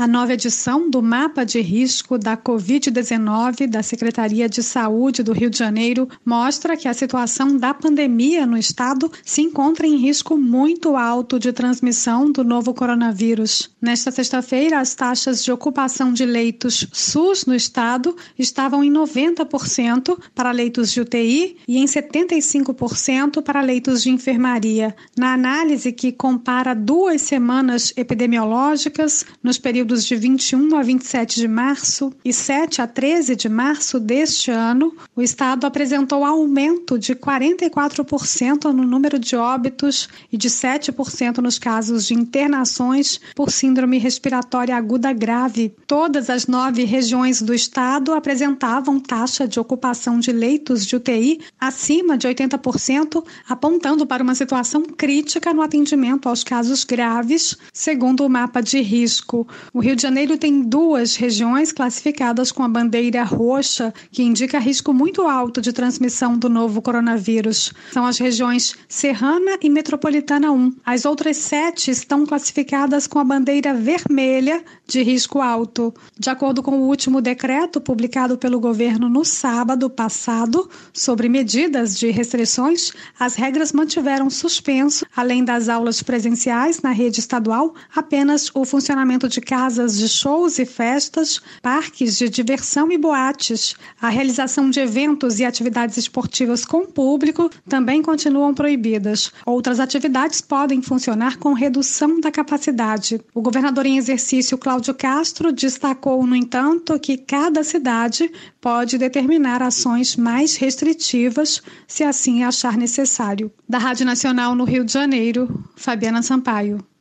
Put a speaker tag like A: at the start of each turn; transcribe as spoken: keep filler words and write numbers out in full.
A: A nova edição do Mapa de Risco da covid dezenove da Secretaria de Saúde do Rio de Janeiro mostra que a situação da pandemia no estado se encontra em risco muito alto de transmissão do novo coronavírus. Nesta sexta-feira, as taxas de ocupação de leitos SUS no estado estavam em noventa por cento para leitos de U T I e em setenta e cinco por cento para leitos de enfermaria. Na análise que compara duas semanas epidemiológicas, nos períodos de vinte e um a vinte e sete de março e sete a treze de março deste ano, o estado apresentou aumento de quarenta e quatro por cento no número de óbitos e de sete por cento nos casos de internações por síndrome respiratória aguda grave. Todas as nove regiões do estado apresentavam taxa de ocupação de leitos de U T I acima de oitenta por cento, apontando para uma situação crítica no atendimento aos casos graves, segundo o mapa de risco. O Rio de Janeiro tem duas regiões classificadas com a bandeira roxa, que indica risco muito alto de transmissão do novo coronavírus. São as regiões Serrana e Metropolitana um. As outras sete estão classificadas com a bandeira vermelha de risco alto. De acordo com o último decreto publicado pelo governo no sábado passado sobre medidas de restrições, as regras mantiveram suspenso, além das aulas presenciais na rede estadual, apenas o funcionamento de casas de shows e festas, parques de diversão e boates. A realização de eventos e atividades esportivas com público também continuam proibidas. Outras atividades podem funcionar com redução da capacidade. O governador em exercício, Cláudio Castro, destacou, no entanto, que cada cidade pode determinar ações mais restritivas, se assim achar necessário. Da Rádio Nacional no Rio de Janeiro, Fabiana Sampaio.